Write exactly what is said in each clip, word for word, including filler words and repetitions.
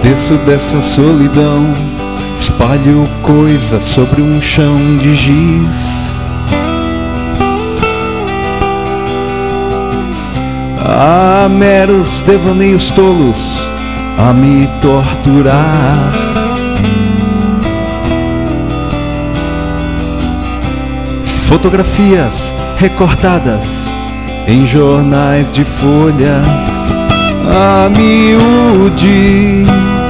Desço dessa solidão, espalho coisas sobre um chão de giz. Há meros devaneios tolos a me torturar. Fotografias recortadas em jornais de folhas a miúde.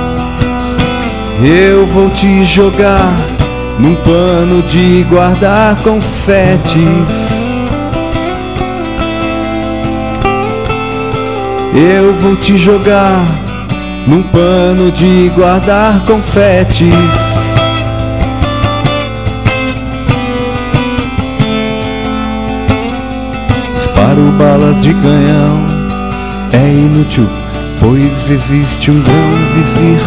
Eu vou te jogar num pano de guardar confetes. Eu vou te jogar num pano de guardar confetes. Disparo balas de canhão, é inútil, pois existe um grão vizir.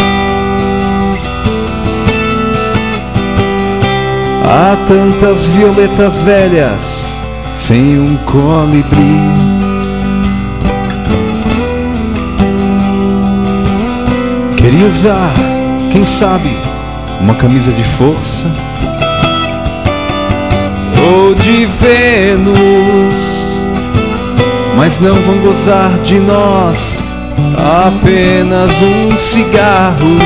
Há tantas violetas velhas sem um colibri. Queria usar, quem sabe, uma camisa de força ou de Vênus, mas não vão gozar de nós apenas um cigarro.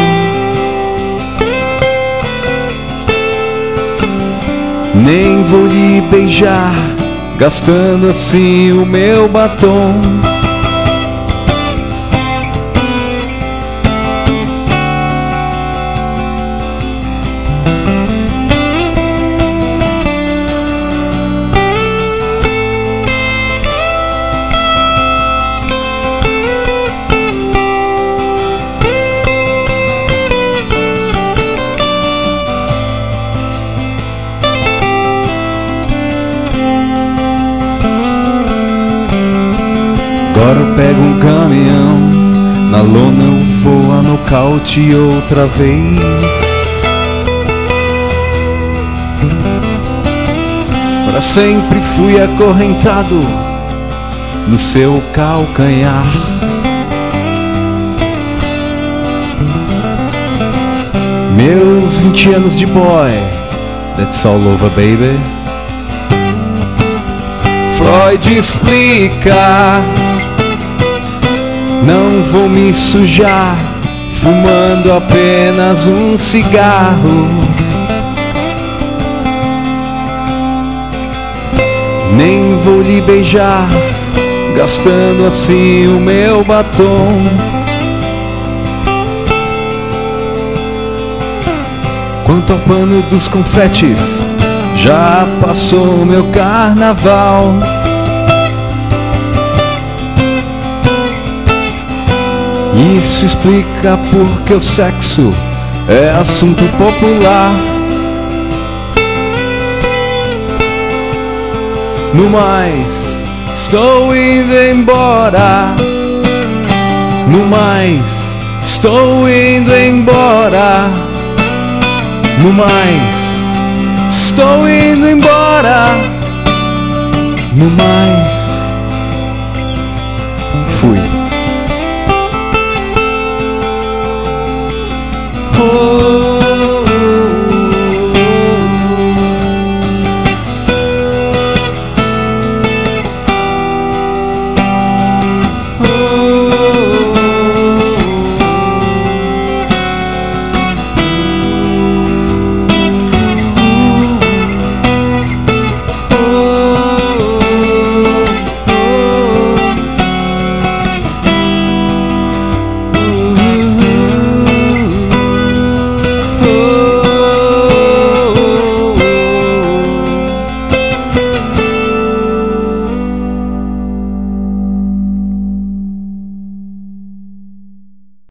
Nem vou lhe beijar, gastando assim o meu batom. Agora eu pego um caminhão, na lona eu vou a nocaute outra vez. Para sempre fui acorrentado no seu calcanhar. Meus vinte anos de boy, that's all over baby. Freud explica, não vou me sujar fumando apenas um cigarro. Nem vou lhe beijar, gastando assim o meu batom. Quanto ao pano dos confetes, já passou meu carnaval. Isso explica porque o sexo é assunto popular. No mais, estou indo embora. No mais, estou indo embora. No mais, estou indo embora. No mais